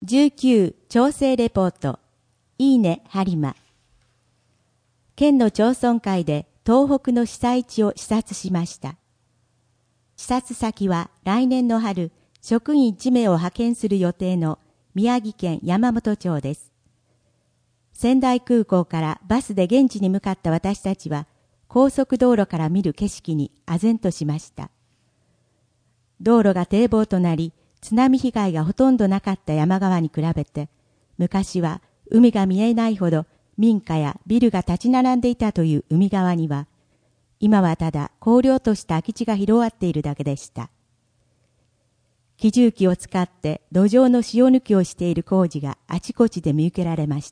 19調整レポート。いいね、播磨。県の町村会で東北の被災地を視察しました。視察先は来年の春、職員1名を派遣する予定の宮城県山本町です。仙台空港からバスで現地に向かった私たちは、高速道路から見る景色に唖然としました。道路が堤防となり、津波被害がほとんどなかった山側に比べて、昔は海が見えないほど民家やビルが立ち並んでいたという海側には、今はただ荒涼とした空き地が広がっているだけでした。機重機を使って土壌の塩抜きをしている工事があちこちで見受けられました。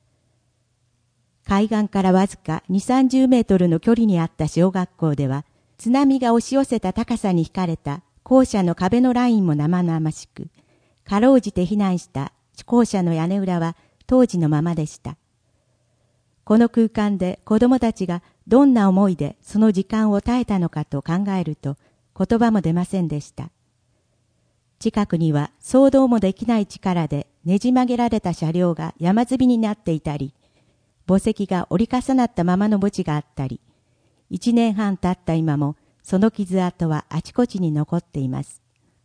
海岸からわずか2、30メートルの距離にあった小学校では、津波が押し寄せた高さに引かれた校舎の壁のラインも生々しく、かろうじて避難した校舎の屋根裏は当時のままでした。この空間で子供たちがどんな思いでその時間を耐えたのかと考えると言葉も出ませんでした。近くには想像もできない力でねじ曲げられた車両が山積みになっていたり、墓石が折り重なったままの墓地があったり、1年半経った今もその傷跡はあちこちに残っています。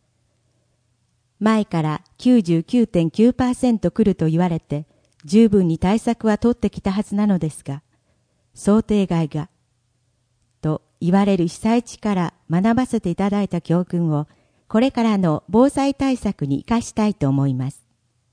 前から 99.9% 来ると言われて、十分に対策は取ってきたはずなのですが、想定外が、と言われる被災地から学ばせていただいた教訓を、これからの防災対策に生かしたいと思います。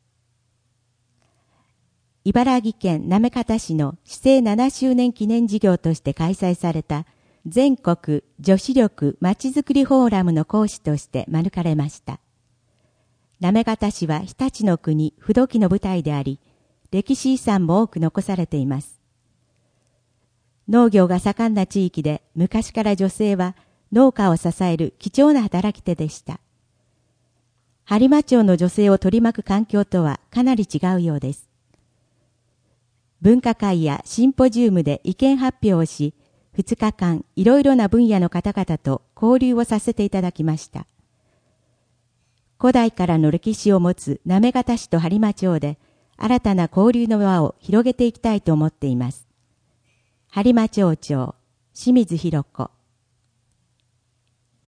茨城県行方市の市政7周年記念事業として開催された全国女子力まちづくりフォーラムの講師として招かれました。行方市は日立の国不土記の舞台であり、歴史遺産も多く残されています。農業が盛んな地域で昔から女性は農家を支える貴重な働き手でした。播磨町の女性を取り巻く環境とはかなり違うようです。分科会やシンポジウムで意見発表をし、2日間いろいろな分野の方々と交流をさせていただきました。古代からの歴史を持つ行方市と播磨町で新たな交流の輪を広げていきたいと思っています。播磨町長、清水弘子。